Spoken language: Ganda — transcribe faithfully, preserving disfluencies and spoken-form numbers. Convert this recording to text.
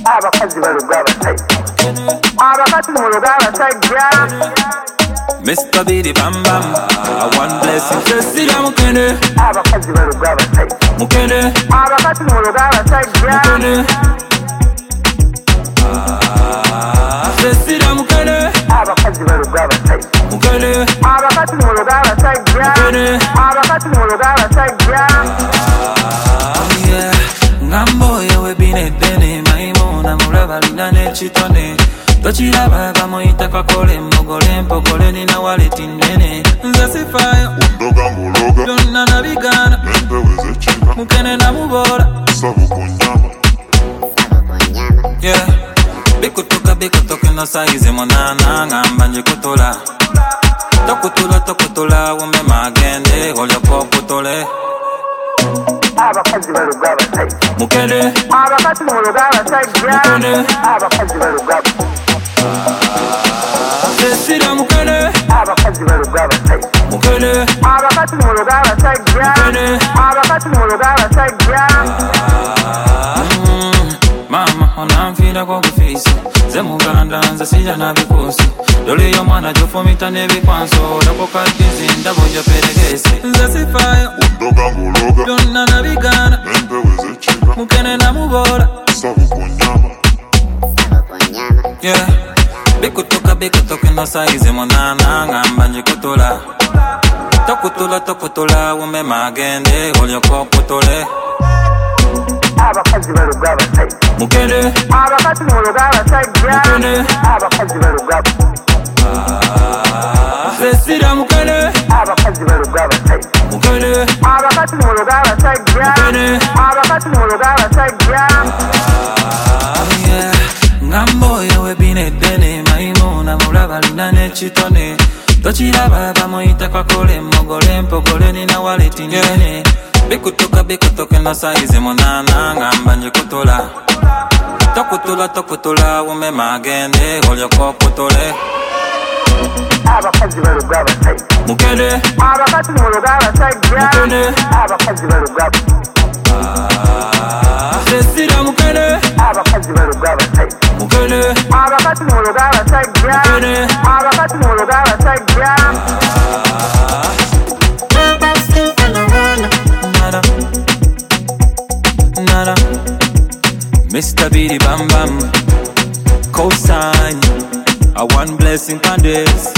abakazi baluga abasajja abakazi muluga abasajja Mister Bidi Bam Bam, a one blessing. Cecilia Mukene, abakazi baluga abasajja Mukene, abakazi muluga abasajja Mukene, Cecilia Mukene, abakazi baluga abasajja Mukene, abakazi muluga abasajja Mukene, abakazi muluga abasajja Ngambo yewe bine dene maimuna mulaba lina nechitone Tochiraba bamoyita kakole mogole mpokole nina waleti nene Nze sifayo Undoga muloga Byonna nabigana Nempeweze chika Mukene na mubola Sabu kunyama Yeah Bikutuka bikutuka no saizi monana Ngamba nje kutola Tokutula tokutula Ume magende Olyo kokutole abakazi baluga abasajja Mukene abakazi muluga abasajja Mukene abakazi baluga Cecilia Mukene abakazi baluga abasajja Mukene abakazi muluga abasajja Mukene abakazi muluga abasajja Mama onanfiira kw'obufiisi Nze muganda nze sija na bikuusi Dole y'omwana gy'ofumita n'ebikwanso Olako kaddizi ndabo gy'operegese Nze sifaayo Undoga muloga byonna nabigana Nempeweze chika Mukene na mubola Sabu kunyama Yeah Bikutuka bikutuka no saizi munana Ngamba njikutola Tokutula tokutula Ume magende Olyoko okutole abakazi baluga abasajja Mukene abakazi muluga abasajja Mukene abakazi baluga Cecilia Mukene abakazi baluga abasajja Mukene abakazi muluga abasajja Mukene abakazi muluga abasajja Ngambo yewe bine dene maimuna mulaba lina nechitone Tochiraba bamoyita kakole mogole mpokole nina waleti nene Bikutuka bikutuka no saizi munana Ngamba nje kutola Tokutula tokutula Ume magende Olyoko okutole abakazi baluga abasajja Mukene abakazi muluga abasajja Mukene abakazi baluga Cecilia Mukene abakazi baluga abasajja Mukene abakazi muluga abasajja Mukene abakazi muluga abasajja Nada Nada Mister Bidi Bam Bam Cosign A one blessing on this